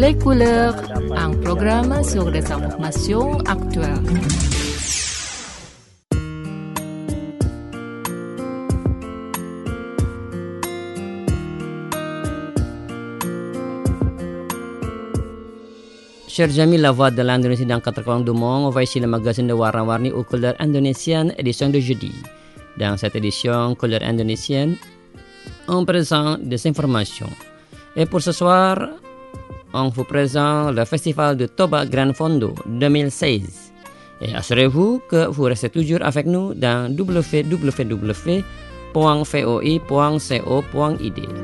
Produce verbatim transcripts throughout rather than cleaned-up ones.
Les couleurs, un programme sur les informations actuelles. Chers amis, la voix de l'Indonésie dans quatre coins du monde, voici le magazine de Warna-Warni aux couleurs indonésiennes, édition de jeudi. Dans cette édition couleurs indonésiennes, on présente des informations. Et pour ce soir, on vous présente le festival de Toba Gran Fondo deux mille seize. Et assurez-vous que vous restez toujours avec nous dans w w w point voi point co point i d.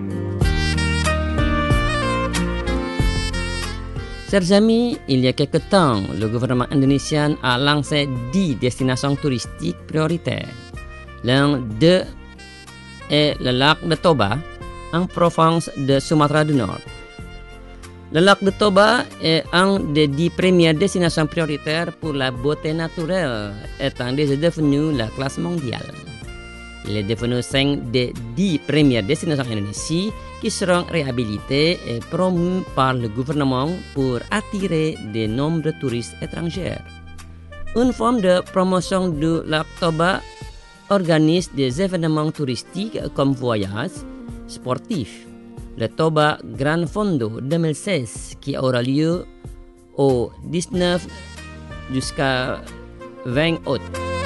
Chers amis, il y a quelque temps, le gouvernement indonésien a lancé dix destinations touristiques prioritaires. L'un d'eux est le lac de Toba, en province de Sumatra du Nord. Le lac de Toba est un des dix premières destinations prioritaires pour la beauté naturelle, étant déjà devenu la classe mondiale. Il est devenu cinq des dix premières destinations en Indonésie qui seront réhabilitées et promues par le gouvernement pour attirer de nombreux touristes étrangers. Une forme de promotion du lac Toba organise des événements touristiques comme voyages sportifs. Le Toba Gran Fondo deux mille seize qui aura lieu au dix-neuf jusqu'à vingt août.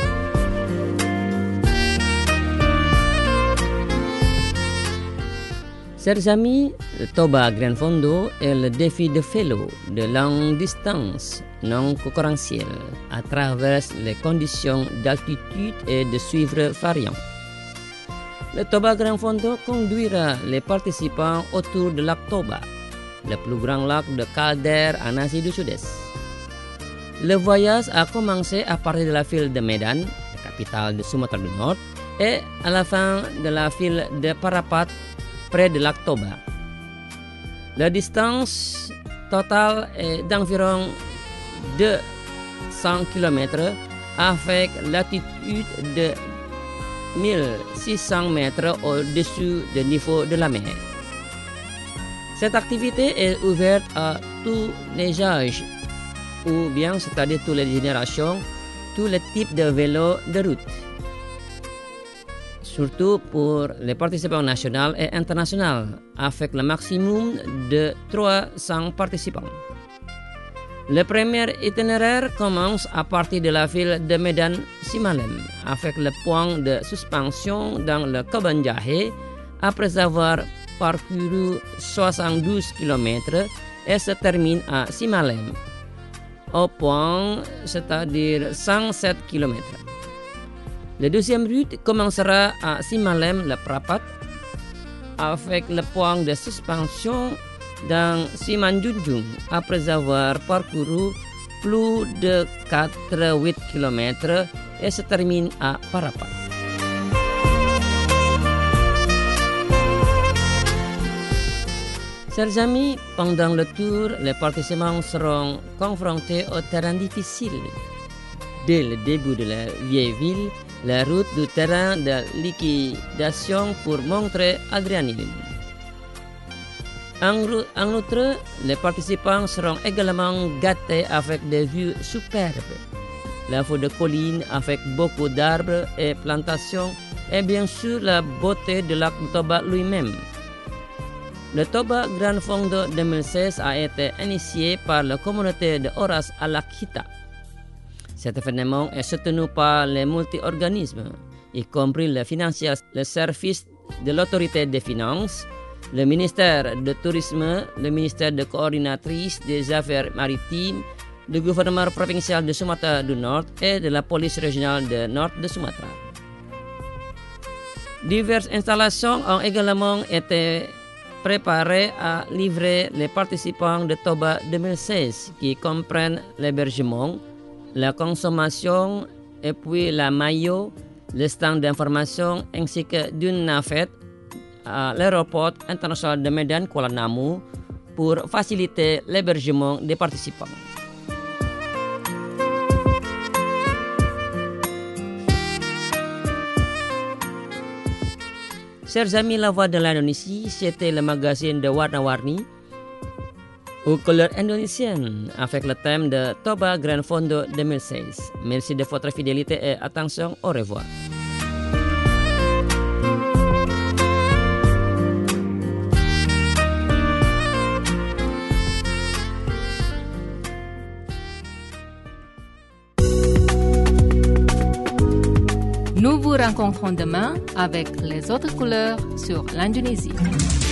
Chers amis, le Toba Gran Fondo est le défi de vélo de longue distance non concurrentiel à travers les conditions d'altitude et de suivre variantes. Le Toba Gran Fondo conduira les participants autour du lac Toba, le plus grand lac de caldaire en Asie du Sud-Est. Le voyage a commencé à partir de la ville de Medan, capitale de Sumatra du Nord, et à la fin de la ville de Parapat, près de lac Toba. La distance totale est d'environ deux cents kilomètres avec l'altitude de mille six cents mètres au-dessus du niveau de la mer. Cette activité est ouverte à tous les âges, ou bien c'est-à-dire toutes les générations, tous les types de vélos de route. Surtout pour les participants nationaux et internationaux, avec le maximum de trois cents participants. Le premier itinéraire commence à partir de la ville de Medan Simalem, avec le point de suspension dans le Kebun Jahe, après avoir parcouru soixante-douze kilomètres et se termine à Simalem, au point, c'est-à-dire cent sept kilomètres. La deuxième route commencera à Simalem, le Prapat, avec le point de suspension dans Simanjunjung, après avoir parcouru plus de quatre-vingt-huit kilomètres et se termine à Parapat. Chers amis, pendant le tour, les participants seront confrontés au terrain difficile. Dès le début de la vieille ville, la route du terrain de liquidation pour montrer adrénaline. En, en outre, les participants seront également gâtés avec des vues superbes. La vue de collines avec beaucoup d'arbres et plantations et bien sûr la beauté de lac Toba lui-même. Le Toba Gran Fondo deux mille seize a été initié par la communauté de Oras Alakita. Cet événement est soutenu par les multi-organismes, y compris le financier, le service de l'autorité des finances, le ministère du Tourisme, le ministère de coordinatrice des affaires maritimes, le gouvernement provincial de Sumatra du Nord et de la police régionale du Nord de Sumatra. Diverses installations ont également été préparées à livrer les participants de Toba deux mille seize, qui comprennent l'hébergement, la consommation et puis la maillot, le stand d'information ainsi que d'une navette à l'aéroport international de Medan Kuala Namu pour faciliter l'hébergement des participants. Chers amis, la voix de l'Indonésie, c'était le magazine de Warna-Warni. aux couleurs indonesiennes avec le thème de Toba Grand Fondo deux mille seize. Merci de votre fidélité et attention. Au revoir. Nous vous rencontrons demain avec les autres couleurs sur l'Indonésie.